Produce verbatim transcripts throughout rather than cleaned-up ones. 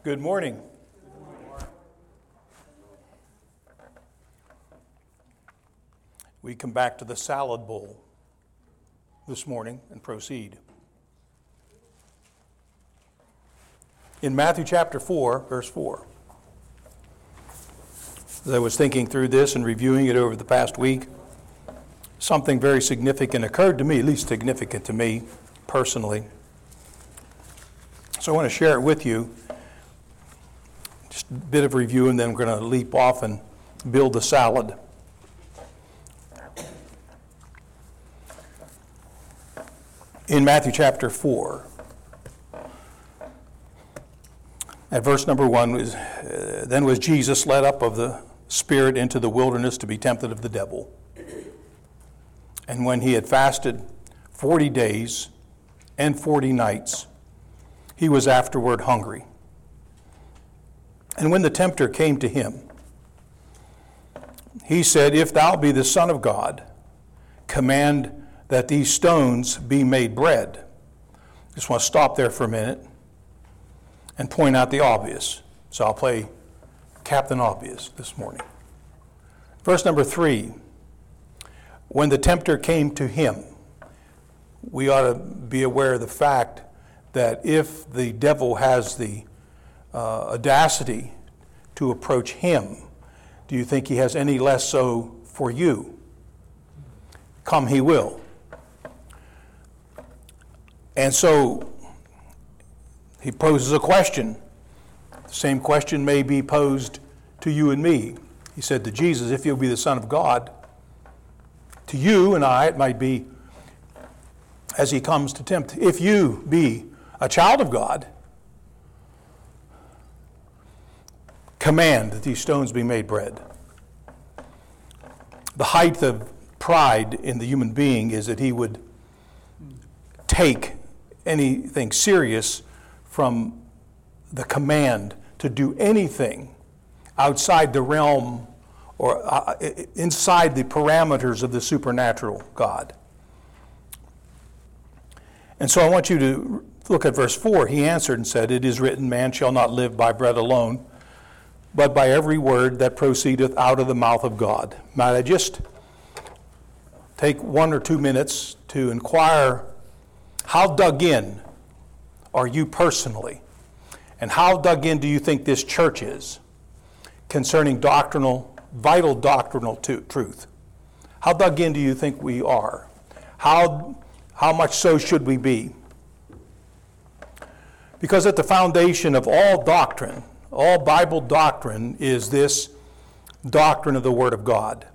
Good morning. We come back to the salad bowl this morning and proceed. In Matthew chapter four, verse four, as I was thinking through this and reviewing it over the past week, something very significant occurred to me, at least significant to me personally. So I want to share it with you. Just a bit of review, and then we're going to leap off and build the salad. In Matthew chapter four, at verse number one, was, uh, then was Jesus led up of the Spirit into the wilderness to be tempted of the devil. And when he had fasted forty days and forty nights, he was afterward hungry. And when the tempter came to him, he said, If thou be the Son of God, command that these stones be made bread. I just want to stop there for a minute and point out the obvious. So I'll play Captain Obvious this morning. Verse number three, when the tempter came to him, we ought to be aware of the fact that if the devil has the uh, audacity to approach him, do you think he has any less so for you? Come he will. And so he poses a question. The same question may be posed to you and me. He said to Jesus, if you'll be the Son of God, to you and I it might be as he comes to tempt, if you be a child of God, command that these stones be made bread. The height of pride in the human being is that he would take anything serious from the command to do anything outside the realm or uh, inside the parameters of the supernatural God. And so I want you to look at verse four. He answered and said, It is written, man shall not live by bread alone, but by every word that proceedeth out of the mouth of God. Might I just take one or two minutes to inquire, how dug in are you personally? And how dug in do you think this church is concerning doctrinal, vital doctrinal to, truth? How dug in do you think we are? How, how much so should we be? Because at the foundation of all doctrine, all Bible doctrine, is this doctrine of the Word of God.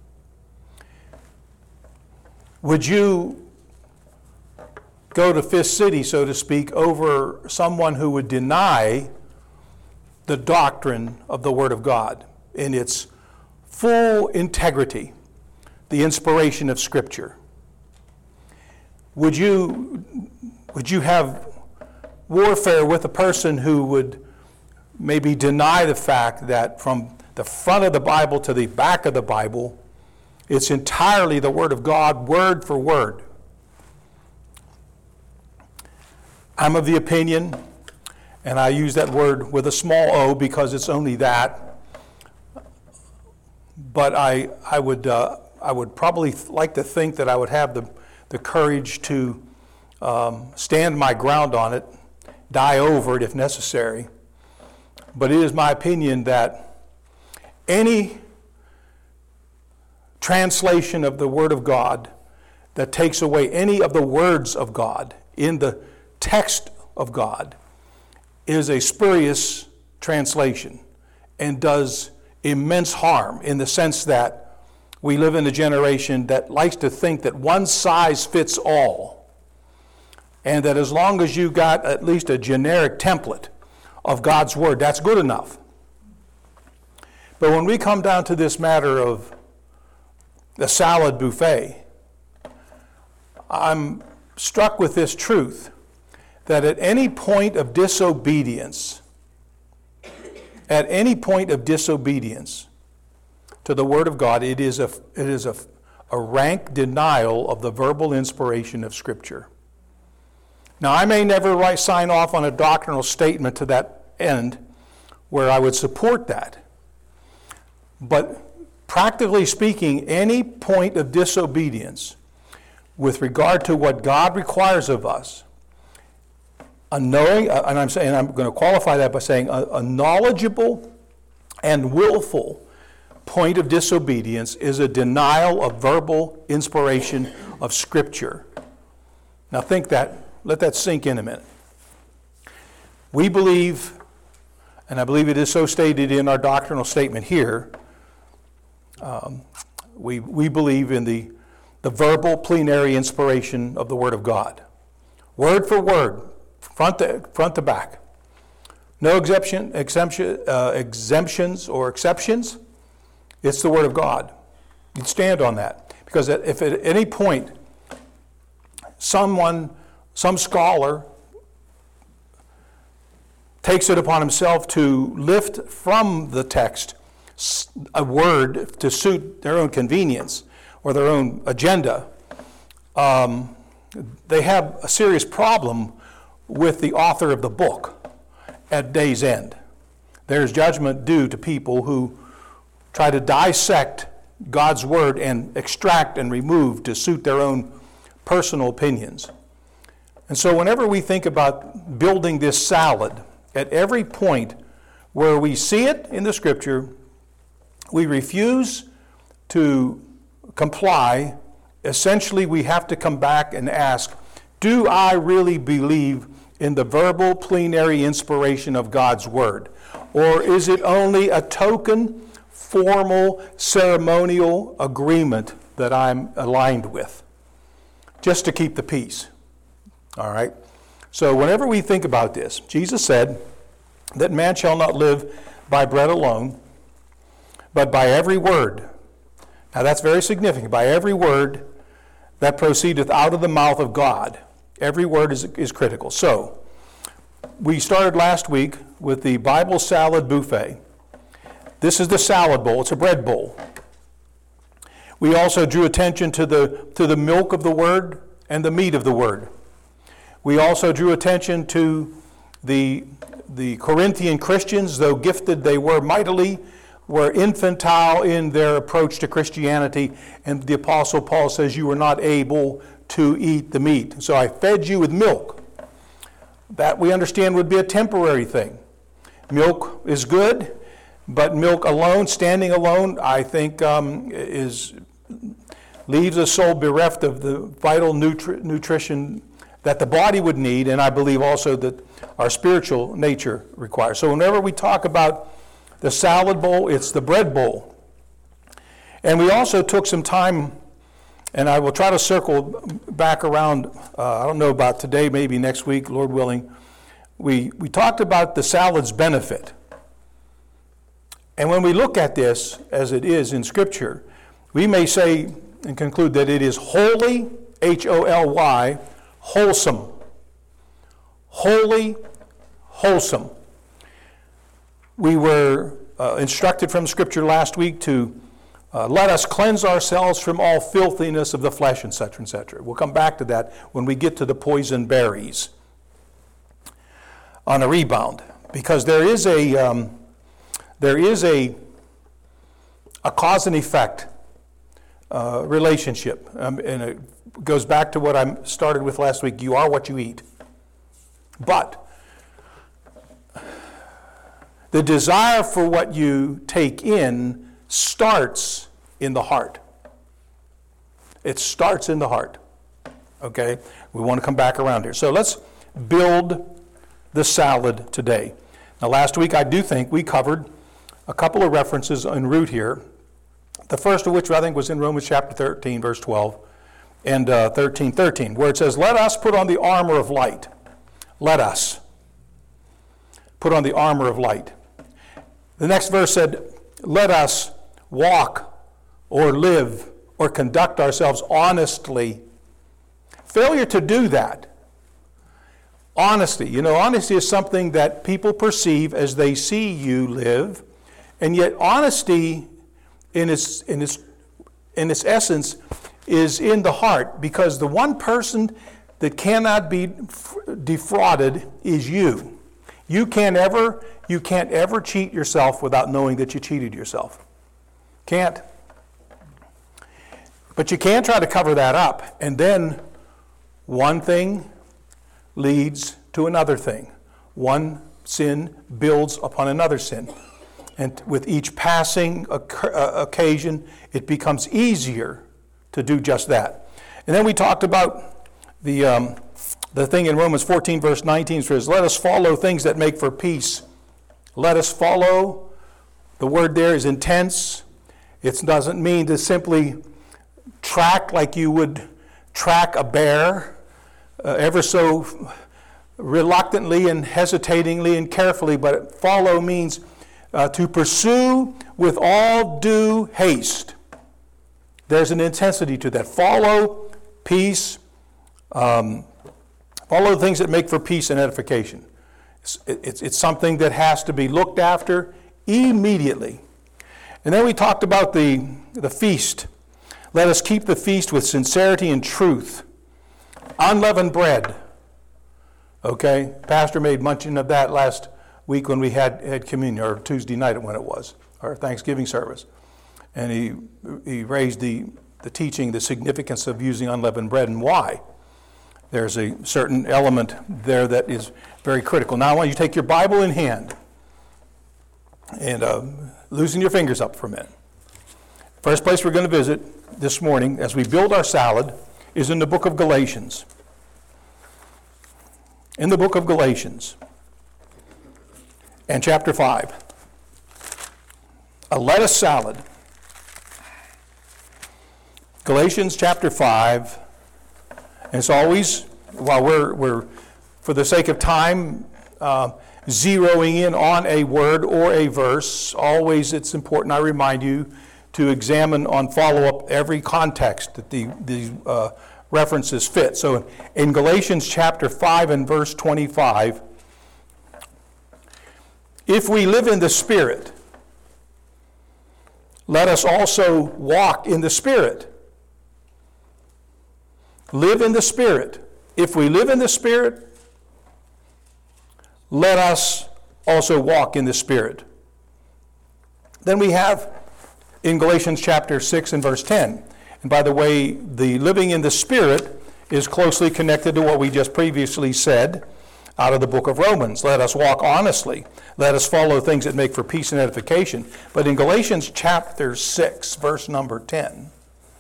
Would you go to Fifth City, so to speak, over someone who would deny the doctrine of the Word of God in its full integrity, the inspiration of Scripture? Would you, would you have warfare with a person who would maybe deny the fact that from the front of the Bible to the back of the Bible, it's entirely the Word of God, word for word? I'm of the opinion, and I use that word with a small o because it's only that, but I I would uh, I would probably like to think that I would have the, the courage to um, stand my ground on it, die over it if necessary. But it is my opinion that any translation of the Word of God that takes away any of the words of God in the text of God is a spurious translation and does immense harm, in the sense that we live in a generation that likes to think that one size fits all, and that as long as you got at least a generic template of God's Word, that's good enough. But when we come down to this matter of the salad buffet, I'm struck with this truth, that at any point of disobedience, at any point of disobedience to the Word of God, it is a, it is a, a rank denial of the verbal inspiration of Scripture. Now, I may never write, sign off on a doctrinal statement to that end where I would support that. But practically speaking, any point of disobedience with regard to what God requires of us, a knowing, and I'm saying, I'm going to qualify that by saying a, a knowledgeable and willful point of disobedience is a denial of verbal inspiration of Scripture. Now think that, let that sink in a minute. We believe, and I believe it is so stated in our doctrinal statement here, um, we, we believe in the, the verbal plenary inspiration of the Word of God. Word for word, front to, front to back. No exemption, exemption, uh, exemptions or exceptions. It's the Word of God. You'd stand on that. Because if at any point someone, some scholar takes it upon himself to lift from the text a word to suit their own convenience or their own agenda, um, they have a serious problem with the author of the book at day's end. There's judgment due to people who try to dissect God's word and extract and remove to suit their own personal opinions. And so whenever we think about building this salad, at every point where we see it in the Scripture, we refuse to comply. Essentially, we have to come back and ask, do I really believe in the verbal plenary inspiration of God's Word? Or is it only a token, formal, ceremonial agreement that I'm aligned with, just to keep the peace? All right? So whenever we think about this, Jesus said that man shall not live by bread alone, but by every word. Now that's very significant. By every word that proceedeth out of the mouth of God. Every word is, is critical. So, we started last week with the Bible salad buffet. This is the salad bowl. It's a bread bowl. We also drew attention to the, to the milk of the Word and the meat of the Word. We also drew attention to the, the Corinthian Christians, though gifted they were mightily, were infantile in their approach to Christianity, and the Apostle Paul says you were not able to eat the meat. So I fed you with milk. That we understand would be a temporary thing. Milk is good, but milk alone, standing alone, I think um, is leaves a soul bereft of the vital nutri- nutrition that the body would need, and I believe also that our spiritual nature requires. So whenever we talk about the salad bowl, it's the bread bowl. And we also took some time, and I will try to circle back around, uh, I don't know about today, maybe next week, Lord willing. We, we talked about the salad's benefit. And when we look at this as it is in Scripture, we may say and conclude that it is holy, H O L Y, wholesome. Holy, wholesome. We were uh, instructed from Scripture last week to uh, let us cleanse ourselves from all filthiness of the flesh, et cetera, et cetera. We'll come back to that when we get to the poison berries on a rebound, because there is a um, there is a a cause and effect uh, relationship, um, and it goes back to what I started with last week. You are what you eat, but the desire for what you take in starts in the heart. It starts in the heart. Okay? We want to come back around here. So let's build the salad today. Now last week I do think we covered a couple of references en route here. The first of which I think was in Romans chapter thirteen, verse twelve, and uh, thirteen thirteen, where it says, let us put on the armor of light. Let us put on the armor of light. The next verse said, let us walk or live or conduct ourselves honestly. Failure to do that. Honesty. You know, honesty is something that people perceive as they see you live, and yet honesty in its, in its, in its essence is in the heart, because the one person that cannot be defrauded is you. You can't ever, you can't ever cheat yourself without knowing that you cheated yourself. Can't. But you can try to cover that up, and then one thing leads to another thing. One sin builds upon another sin. And with each passing occasion, it becomes easier to do just that. And then we talked about the um, the thing in Romans fourteen, verse nineteen, says, let us follow things that make for peace. Let us follow. The word there is intense. It doesn't mean to simply track like you would track a bear, uh, ever so reluctantly and hesitatingly and carefully, but follow means uh, to pursue with all due haste. There's an intensity to that. Follow, peace, um, follow the things that make for peace and edification. It's, it's, it's something that has to be looked after immediately. And then we talked about the, the feast. Let us keep the feast with sincerity and truth. Unleavened bread. Okay? Pastor made mention of that last week when we had, had communion, or Tuesday night when it was, our Thanksgiving service. And he he raised the, the teaching, the significance of using unleavened bread and why. There's a certain element there that is very critical. Now I want you to take your Bible in hand and uh, loosen your fingers up for a minute. First place we're going to visit this morning as we build our salad is in the book of Galatians. In the book of Galatians and chapter five. A lettuce salad. Galatians chapter five. And it's always, while we're, we're for the sake of time, uh, zeroing in on a word or a verse, always it's important, I remind you, to examine on follow-up every context that the, the uh, references fit. So in Galatians chapter five and verse twenty-five, if we live in the Spirit, let us also walk in the Spirit. Live in the Spirit. If we live in the Spirit, let us also walk in the Spirit. Then we have in Galatians chapter six and verse ten. And by the way, the living in the Spirit is closely connected to what we just previously said out of the book of Romans. Let us walk honestly. Let us follow things that make for peace and edification. But in Galatians chapter six, verse number ten,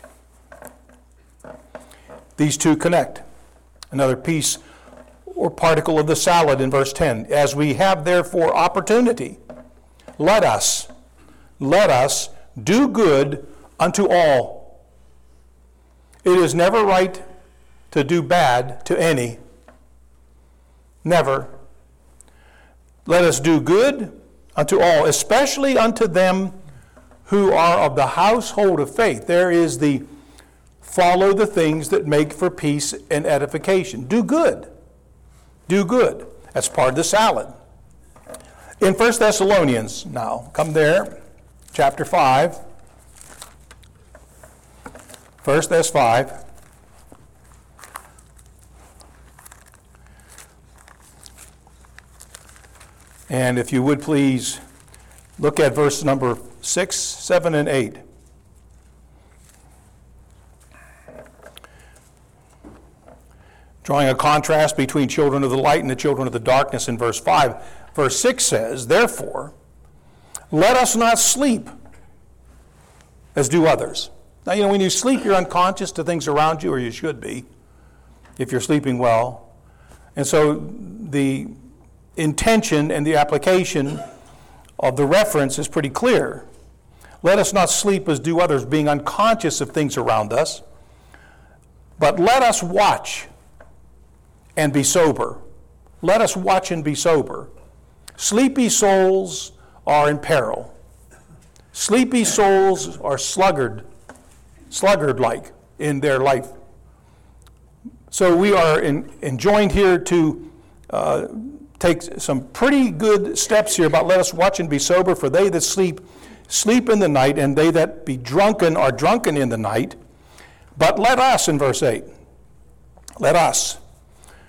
these two connect. Another piece or particle of the salad in verse ten. As we have therefore opportunity, let us, let us do good unto all. It is never right to do bad to any. Never. Let us do good unto all, especially unto them who are of the household of faith. There is the follow the things that make for peace and edification. Do good. Do good. That's part of the salad. In First Thessalonians, now, come there, chapter five. First Thess five. And if you would please look at verse number six, seven, and eight. Drawing a contrast between children of the light and the children of the darkness in verse five. Verse six says, therefore, let us not sleep as do others. Now, you know, when you sleep, you're unconscious to things around you, or you should be, if you're sleeping well. And so the intention and the application of the reference is pretty clear. Let us not sleep as do others, being unconscious of things around us, but let us watch and be sober. Let us watch and be sober. Sleepy souls are in peril. Sleepy souls are sluggard, sluggard-like in their life. So we are in, enjoined here to uh, take some pretty good steps here about let us watch and be sober, for they that sleep, sleep in the night, and they that be drunken are drunken in the night. But let us, in verse eight, let us,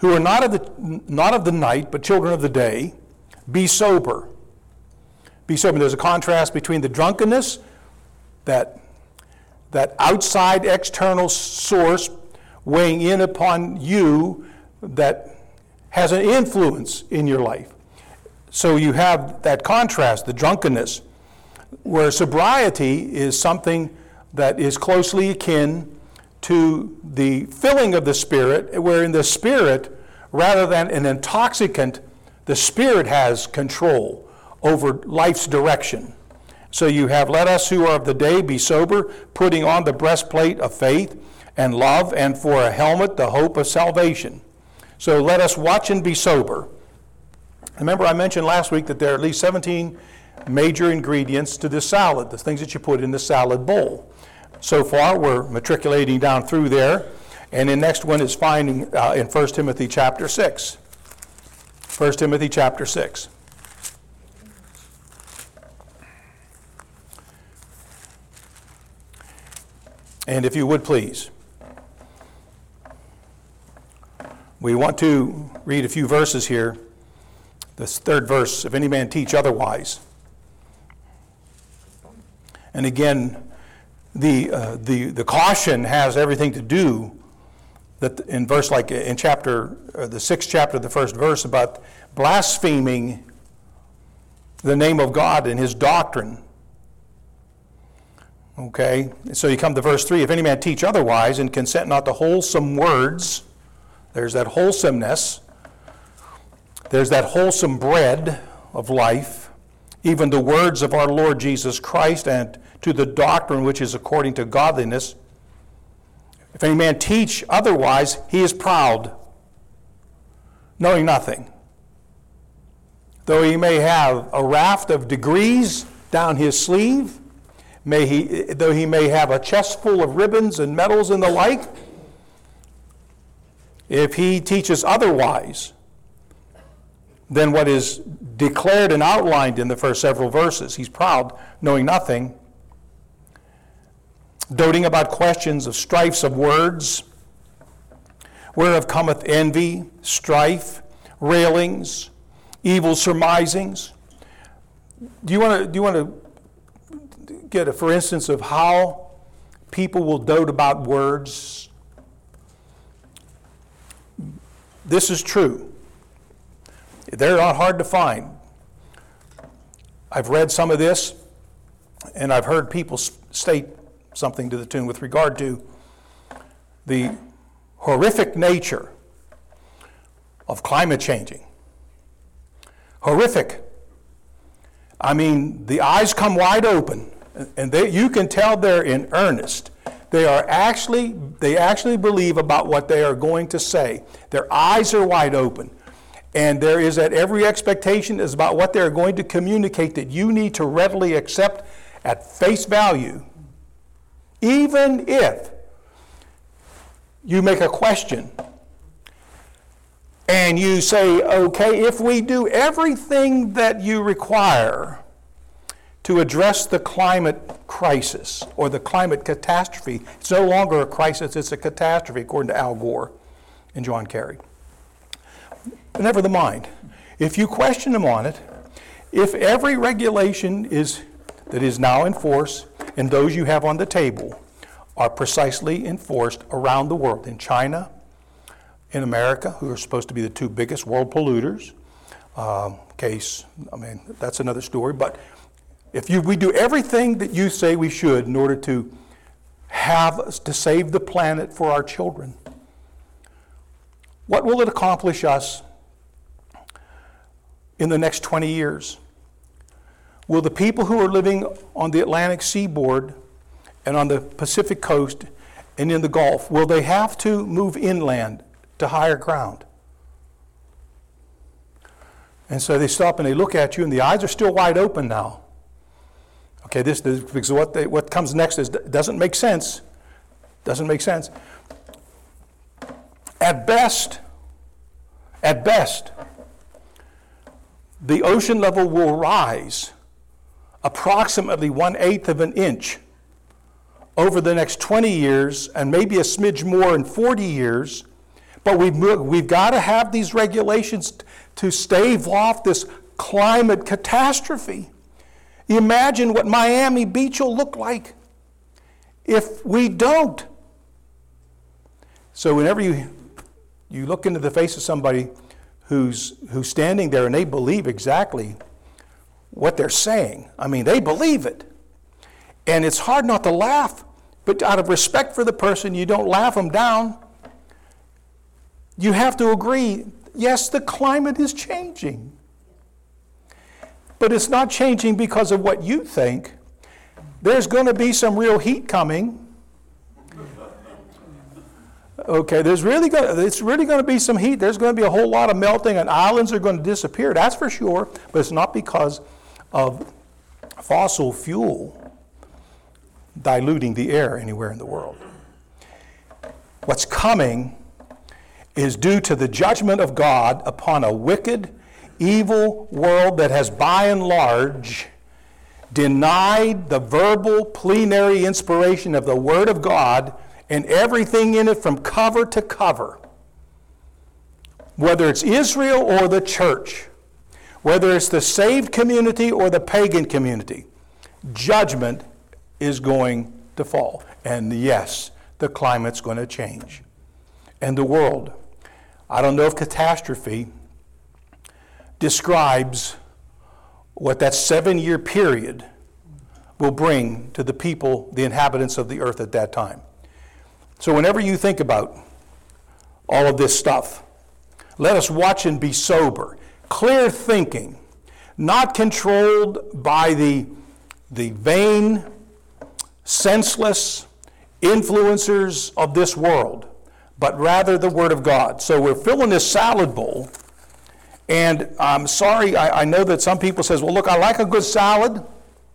who are not of the not of the night, but children of the day, be sober. Be sober. There's a contrast between the drunkenness, that, that outside external source weighing in upon you that has an influence in your life. So you have that contrast, the drunkenness, where sobriety is something that is closely akin to the filling of the Spirit, where in the Spirit, rather than an intoxicant, the Spirit has control over life's direction. So you have, let us who are of the day be sober, putting on the breastplate of faith and love, and for a helmet the hope of salvation. So let us watch and be sober. Remember I mentioned last week that there are at least seventeen major ingredients to this salad, the things that you put in the salad bowl. So far we're matriculating down through there, and the next one is finding uh, in First Timothy chapter six. First Timothy chapter six. And if you would please, we want to read a few verses here. This third verse, if any man teach otherwise. And again, the uh, the the caution has everything to do that in verse like in chapter uh, the sixth chapter, the first verse, about blaspheming the name of God and His doctrine. Okay, so you come to verse three. If any man teach otherwise and consent not to wholesome words, there's that wholesomeness. There's that wholesome bread of life, even the words of our Lord Jesus Christ, and to the doctrine which is according to godliness. If any man teach otherwise, he is proud, knowing nothing. Though he may have a raft of degrees down his sleeve, may he, though he may have a chest full of ribbons and medals and the like, if he teaches otherwise than what is declared and outlined in the first several verses, he's proud, knowing nothing, doting about questions of strifes of words, whereof cometh envy, strife, railings, evil surmisings. Do you want to do you want to get a for instance of how people will dote about words? This is true. They're not hard to find. I've read some of this, and I've heard people state something to the tune with regard to the horrific nature of climate changing. Horrific. I mean, the eyes come wide open, and they, you can tell they're in earnest. They are actually, they actually believe about what they are going to say. Their eyes are wide open. And there is that every expectation is about what they're going to communicate that you need to readily accept at face value. Even if you make a question and you say, okay, if we do everything that you require to address the climate crisis or the climate catastrophe, it's no longer a crisis, it's a catastrophe, according to Al Gore and John Kerry. But never mind. If you question them on it, if every regulation is that is now in force and those you have on the table are precisely enforced around the world, in China, in America, who are supposed to be the two biggest world polluters, um, case, I mean, that's another story, but if you, we do everything that you say we should in order to have, to save the planet for our children, what will it accomplish us in the next twenty years? Will the people who are living on the Atlantic seaboard and on the Pacific coast and in the Gulf, will they have to move inland to higher ground? And so they stop and they look at you, and the eyes are still wide open now. Okay, this, this because what they, what comes next is doesn't make sense. Doesn't make sense. At best, at best, the ocean level will rise approximately one-eighth of an inch over the next twenty years, and maybe a smidge more in forty years, But we've, we've got to have these regulations to stave off this climate catastrophe. Imagine what Miami Beach will look like if we don't. So whenever you you look into the face of somebody who's who's standing there and they believe exactly what they're saying, I mean, they believe it. And it's hard not to laugh, but out of respect for the person, you don't laugh them down. You have to agree, yes, the climate is changing. But it's not changing because of what you think. There's going to be some real heat coming. Okay, there's really going to, it's really going to be some heat. There's going to be a whole lot of melting and islands are going to disappear, that's for sure. But it's not because of fossil fuel diluting the air anywhere in the world. What's coming is due to the judgment of God upon a wicked, evil world that has by and large denied the verbal plenary inspiration of the Word of God and everything in it from cover to cover. Whether it's Israel or the church, whether it's the saved community or the pagan community, judgment is going to fall. And yes, the climate's going to change. And the world, I don't know if catastrophe describes what that seven-year period will bring to the people, the inhabitants of the earth at that time. So whenever you think about all of this stuff, let us watch and be sober, clear thinking, not controlled by the, the vain, senseless influencers of this world, but rather the Word of God. So we're filling this salad bowl, and I'm sorry, I, I know that some people says, well, look, I like a good salad,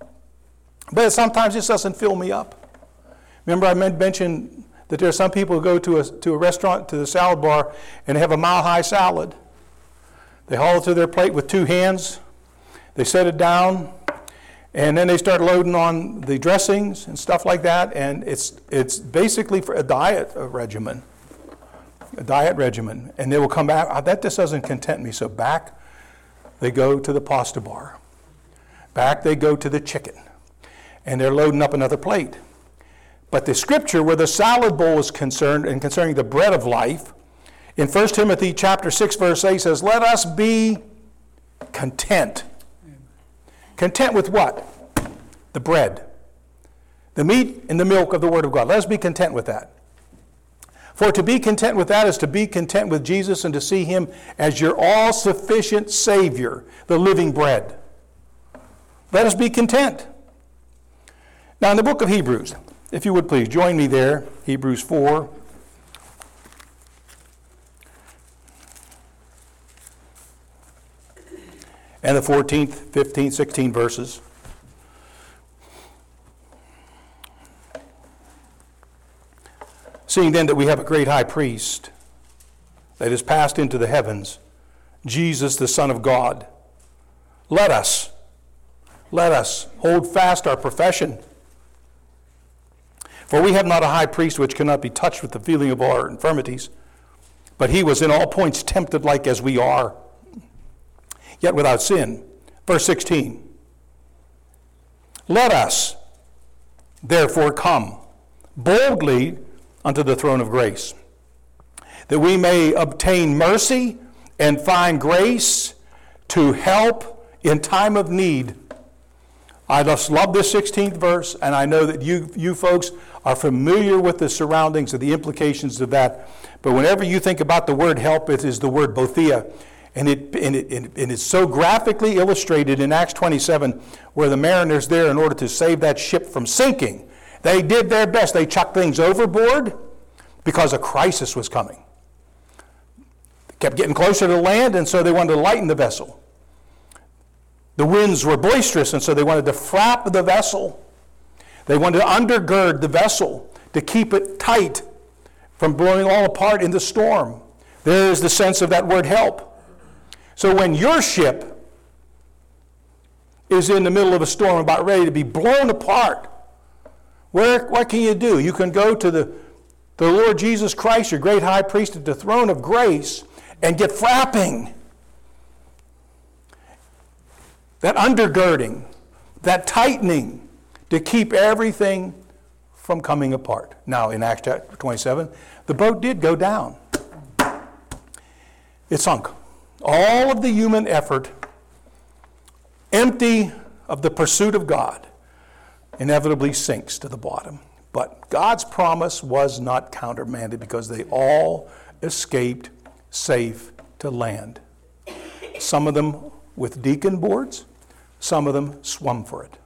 but sometimes this doesn't fill me up. Remember I mentioned that there are some people who go to a, to a restaurant, to the salad bar, and they have a mile-high salad. They haul it to their plate with two hands. They set it down, and then they start loading on the dressings and stuff like that, and it's it's basically for a diet regimen, a diet regimen. And they will come back, oh, that just doesn't content me, so back they go to the pasta bar. Back they go to the chicken, and they're loading up another plate. But the scripture where the salad bowl is concerned and concerning the bread of life, in First Timothy chapter six, verse eight says, let us be content. Content with what? The bread. The meat and the milk of the Word of God. Let us be content with that. For to be content with that is to be content with Jesus and to see Him as your all-sufficient Savior, the living bread. Let us be content. Now in the book of Hebrews, if you would please, join me there, Hebrews four. And the fourteenth, fifteenth, sixteenth verses. Seeing then that we have a great high priest that is passed into the heavens, Jesus the Son of God, let us, let us hold fast our profession. For we have not a high priest which cannot be touched with the feeling of our infirmities, but he was in all points tempted like as we are, yet without sin. Verse sixteen. Let us therefore come boldly unto the throne of grace, that we may obtain mercy and find grace to help in time of need. I just love this sixteenth verse, and I know that you you folks are familiar with the surroundings of the implications of that. But whenever you think about the word help, it is the word bothia. And it, and, it, and it's so graphically illustrated in Acts twenty-seven, where the mariners there, in order to save that ship from sinking, they did their best. They chucked things overboard because a crisis was coming. They kept getting closer to land, and so they wanted to lighten the vessel. The winds were boisterous, and so they wanted to flap the vessel. They wanted to undergird the vessel to keep it tight from blowing all apart in the storm. There is the sense of that word help. So when your ship is in the middle of a storm about ready to be blown apart, where, what can you do? You can go to the the Lord Jesus Christ, your great high priest at the throne of grace, and get frapping. That undergirding, that tightening to keep everything from coming apart. Now, in Acts chapter twenty-seven, the boat did go down. It sunk. All of the human effort, empty of the pursuit of God, inevitably sinks to the bottom. But God's promise was not countermanded because they all escaped safe to land. Some of them with deacon boards, some of them swum for it.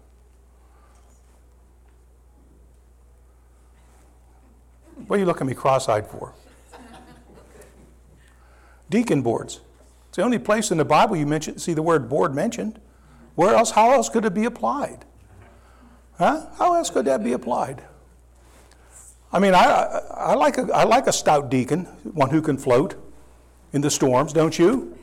What are you looking at me cross-eyed for? Deacon boards. It's the only place in the Bible you mention, see the word board mentioned. Where else, how else could it be applied? Huh? How else could that be applied? I mean, I, I, I, like a, I like a stout deacon, one who can float in the storms, don't you?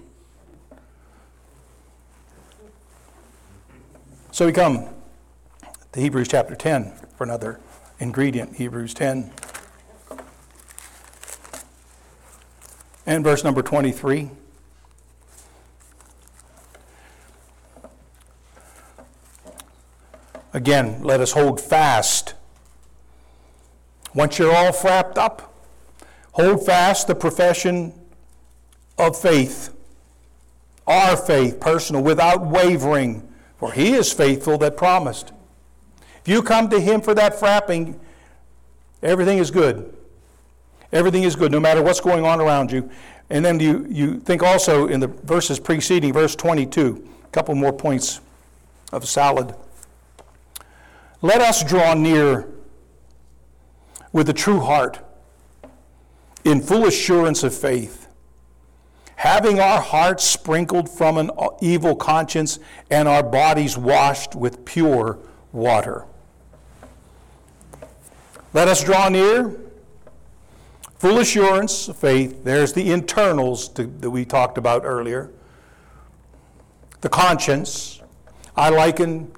So we come to Hebrews chapter ten for another ingredient, Hebrews ten. And verse number twenty-three. Again, let us hold fast. Once you're all frapped up, hold fast the profession of faith, our faith, personal, without wavering, for he is faithful that promised. If you come to him for that frapping, everything is good. Everything is good, no matter what's going on around you. And then you, you think also in the verses preceding, verse twenty-two, a couple more points of salad. Let us draw near with a true heart, in full assurance of faith, having our hearts sprinkled from an evil conscience and our bodies washed with pure water. Let us draw near, full assurance of faith. There's the internals to, that we talked about earlier. The conscience. I liken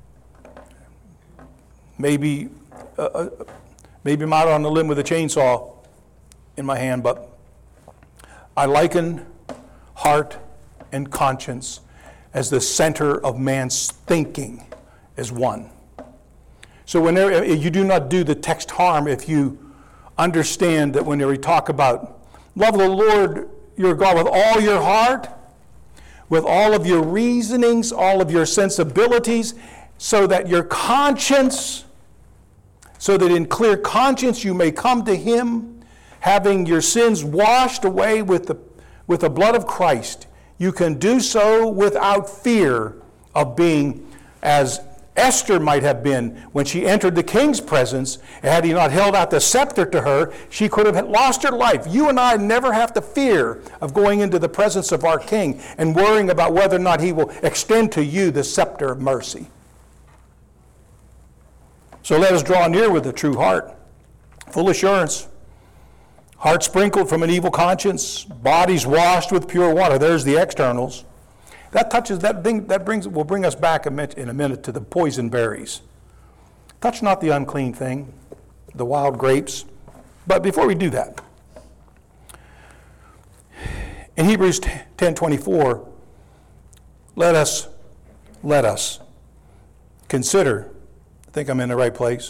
maybe uh, uh, maybe I'm out on a limb with a chainsaw in my hand, but I liken heart and conscience as the center of man's thinking as one. So whenever you do not do the text harm if you understand that whenever we talk about love the Lord your God with all your heart, with all of your reasonings, all of your sensibilities, so that your conscience, so that in clear conscience you may come to him, having your sins washed away with the, with the blood of Christ. You can do so without fear of being, as Esther might have been when she entered the king's presence. Had he not held out the scepter to her, she could have lost her life. You and I never have to fear of going into the presence of our king and worrying about whether or not he will extend to you the scepter of mercy. So let us draw near with a true heart, full assurance, heart sprinkled from an evil conscience, bodies washed with pure water. There's the externals. That touches that thing that brings will bring us back in a minute to the poison berries. Touch not the unclean thing, the wild grapes. But before we do that, in Hebrews ten twenty-four, let us let us consider. I think I'm in the right place.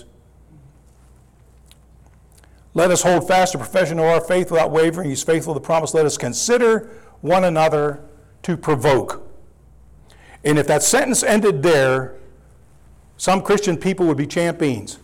Let us hold fast the profession of our faith without wavering. He's faithful to the promise. Let us consider one another to provoke. And if that sentence ended there, some Christian people would be champions.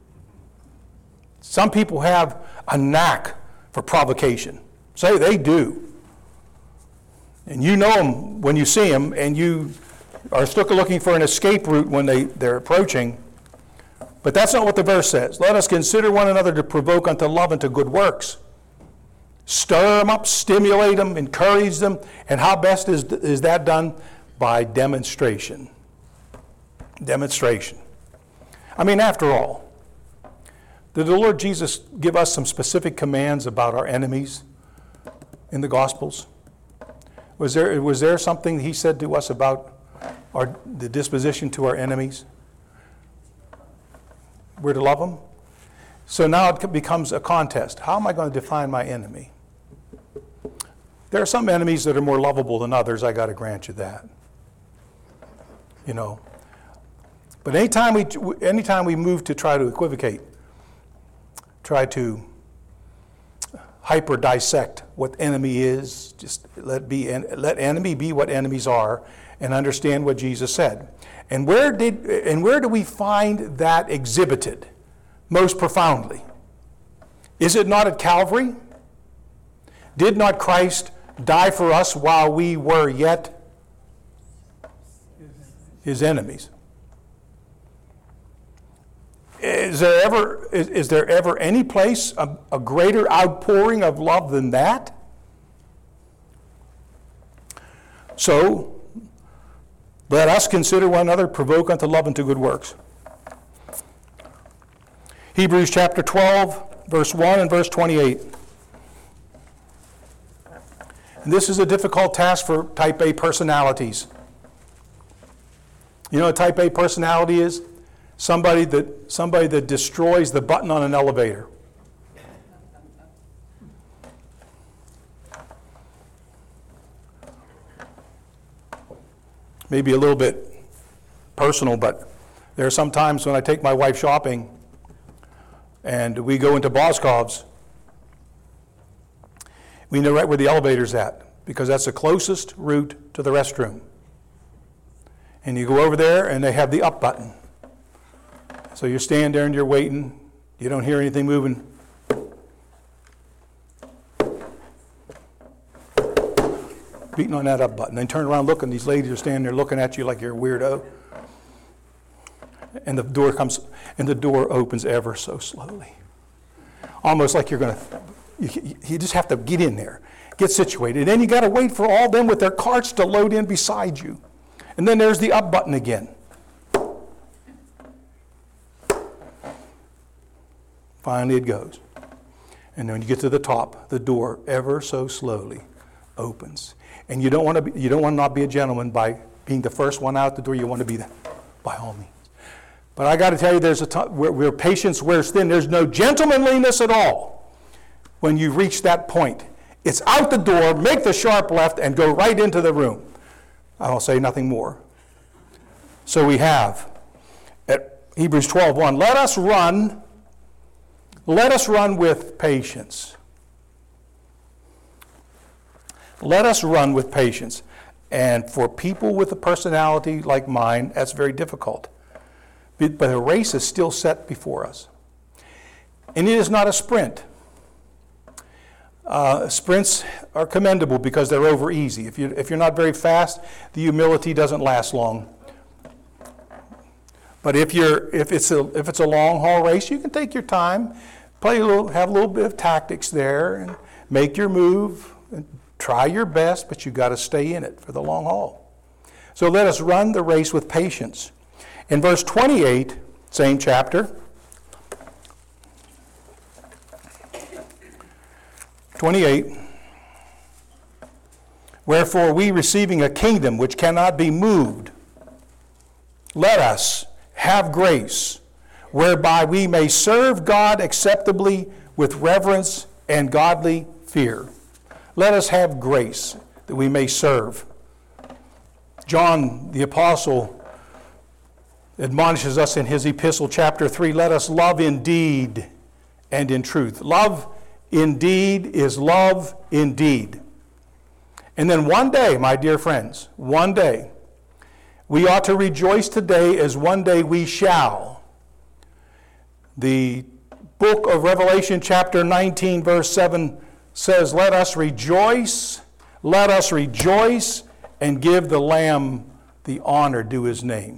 Some people have a knack for provocation. Say they do. And you know them when you see them, and you are still looking for an escape route when they, they're approaching. But that's not what the verse says. Let us consider one another to provoke unto love and to good works. Stir them up, stimulate them, encourage them. And how best is, is that done? By demonstration. Demonstration. I mean, after all, did the Lord Jesus give us some specific commands about our enemies in the Gospels? Was there, was there something he said to us about our, the disposition to our enemies? We're to love them. So now it becomes a contest. How am I going to define my enemy? There are some enemies that are more lovable than others. I got to grant you that. You know. But anytime we, anytime we move to try to equivocate, try to hyper dissect what enemy is, just let be let enemy be what enemies are, and understand what Jesus said. And where did and where do we find that exhibited most profoundly? Is it not at Calvary? Did not Christ die for us while we were yet his enemies? Is there ever is, is there ever any place a, a greater outpouring of love than that? So let us consider one another, provoke unto love and to good works. Hebrews chapter twelve, verse one and verse twenty-eight. And this is a difficult task for type A personalities. You know what type A personality is? Somebody that somebody that destroys the button on an elevator. Maybe a little bit personal, but there are some times when I take my wife shopping and we go into Boscov's. We know right where the elevator's at because that's the closest route to the restroom. And you go over there and they have the up button. So you're standing there and you're waiting. You don't hear anything moving. Beating on that up button. Then turn around, look, and these ladies are standing there looking at you like you're a weirdo. And the door comes, and the door opens ever so slowly. Almost like you're going to, you, you just have to get in there, get situated. And then you got to wait for all them with their carts to load in beside you. And then there's the up button again. Finally it goes. And then when you get to the top, the door ever so slowly opens. And you don't want to be, you don't want to not be a gentleman by being the first one out the door. You want to be that, by all means. But I got to tell you, there's a time where, where patience wears thin. There's no gentlemanliness at all when you reach that point. It's out the door, make the sharp left, and go right into the room. I'll say nothing more. So we have at Hebrews twelve one, let us run, let us run with patience. Let us run with patience. And for people with a personality like mine, that's very difficult. But a race is still set before us. And it is not a sprint. Uh, sprints are commendable because they're over easy. If, you, if you're not very fast, the humility doesn't last long. But if you're if it's a if it's a long haul race, you can take your time, play a little, have a little bit of tactics there, and make your move. And try your best, but you got to stay in it for the long haul. So let us run the race with patience. In verse twenty-eight, same chapter, twenty-eight, wherefore we receiving a kingdom which cannot be moved, let us have grace, whereby we may serve God acceptably with reverence and godly fear. Let us have grace that we may serve. John the Apostle admonishes us in his epistle, chapter three, let us love in deed and in truth. Love indeed is love indeed. And then one day, my dear friends, one day, we ought to rejoice today as one day we shall. The book of Revelation, chapter nineteen, verse seven, says, let us rejoice, let us rejoice, and give the Lamb the honor due his name.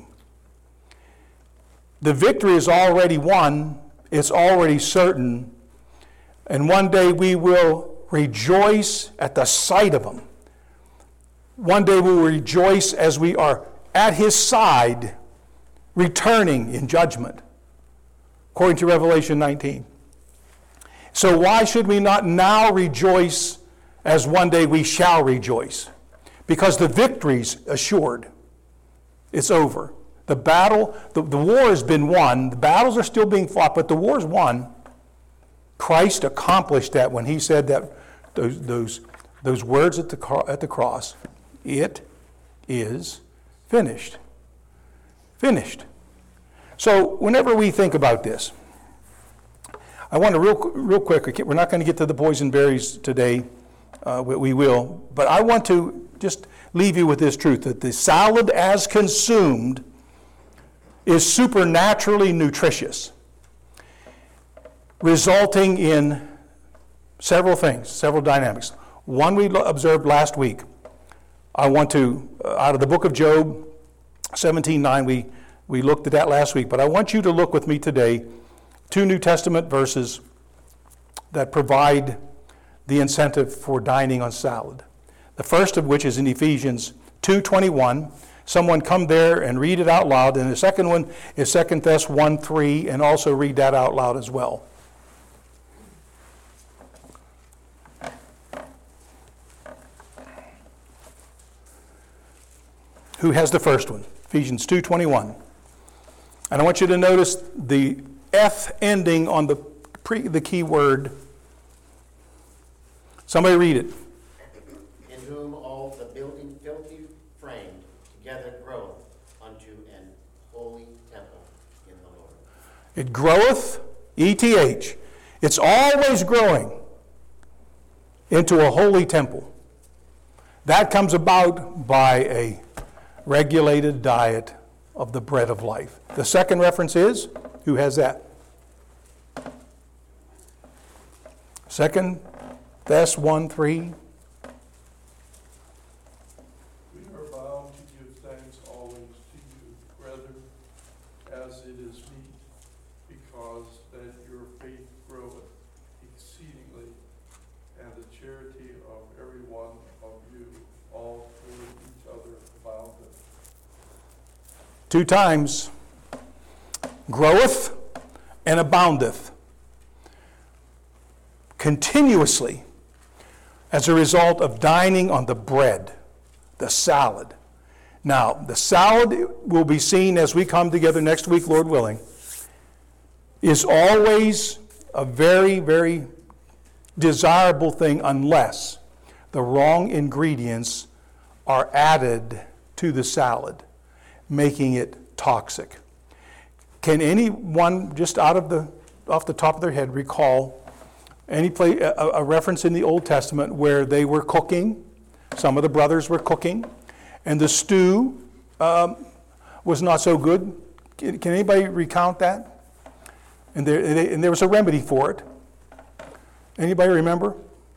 The victory is already won, it's already certain, and one day we will rejoice at the sight of him. One day we will rejoice as we are at his side, returning in judgment, according to Revelation nineteen. So why should we not now rejoice as one day we shall rejoice? Because the victory's assured. It's over. The battle, the, the war has been won. The battles are still being fought, but the war's won. Christ accomplished that when he said that those those, those words at the, at the cross, it is finished. Finished. So whenever we think about this, I want to real real quick, we're not going to get to the boysenberries today, uh, we, we will, but I want to just leave you with this truth, that the salad as consumed is supernaturally nutritious, resulting in several things, several dynamics. One we observed last week. I want to, uh, out of the book of Job, seventeen nine, we, we looked at that last week, but I want you to look with me today, two New Testament verses that provide the incentive for dining on salad. The first of which is in Ephesians two twenty-one. Someone come there and read it out loud. And the second one is Second Thess one three, and also read that out loud as well. Who has the first one? Ephesians two twenty-one. And I want you to notice the F ending on the pre, the key word. Somebody read it. In whom all the building filthy framed together groweth unto an holy temple in the Lord. It groweth, E T H. It's always growing into a holy temple. That comes about by a regulated diet of the bread of life. The second reference is, who has that? Second Thess one three. We are bound to give thanks always to you, brethren, as it is meet, because that your faith groweth exceedingly, and the charity of every one of you all toward each other aboundeth. Two times. Groweth and aboundeth. Continuously, as a result of dining on the bread, the salad. Now, the salad will be seen as we come together next week, Lord willing, is always a very, very desirable thing unless the wrong ingredients are added to the salad, making it toxic. Can anyone, just out of the off the top of their head, recall any play, a, a reference in the Old Testament where they were cooking, some of the brothers were cooking, and the stew um, was not so good? Can, can anybody recount that? And there, they, and there was a remedy for it. Anybody remember?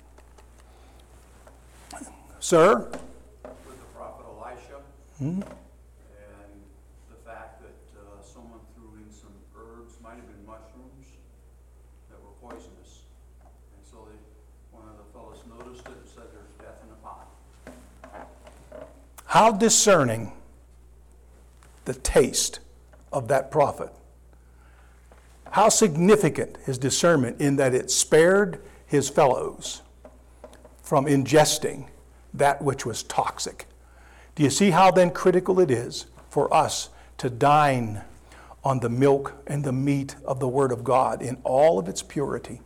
Sir? With the prophet Elisha, Hmm? and the fact that uh, someone threw in some herbs, might have been mushrooms, that were poisonous. And so they, one of the fellows noticed it and said, "There's death in the pot." How discerning the taste of that prophet. How significant his discernment in that it spared his fellows from ingesting that which was toxic. Do you see how then critical it is for us to dine on the milk and the meat of the Word of God in all of its purity?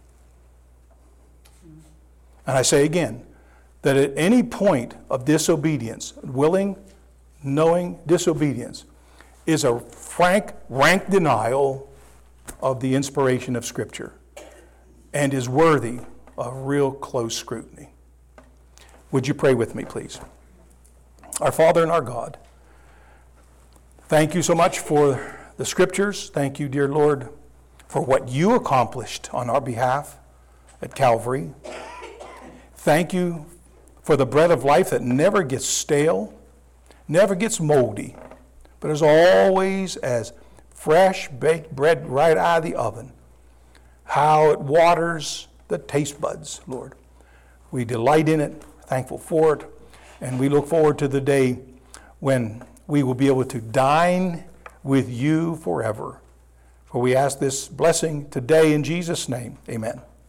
And I say again, that at any point of disobedience, willing, knowing disobedience, is a frank, rank denial of the inspiration of Scripture and is worthy of real close scrutiny. Would you pray with me, please? Our Father and our God, thank you so much for the Scriptures. Thank you, dear Lord, for what you accomplished on our behalf at Calvary. Thank you for the bread of life that never gets stale, never gets moldy, but is always as fresh baked bread right out of the oven. How it waters the taste buds, Lord. We delight in it, thankful for it, and we look forward to the day when we will be able to dine with you forever. For we ask this blessing today in Jesus' name. Amen.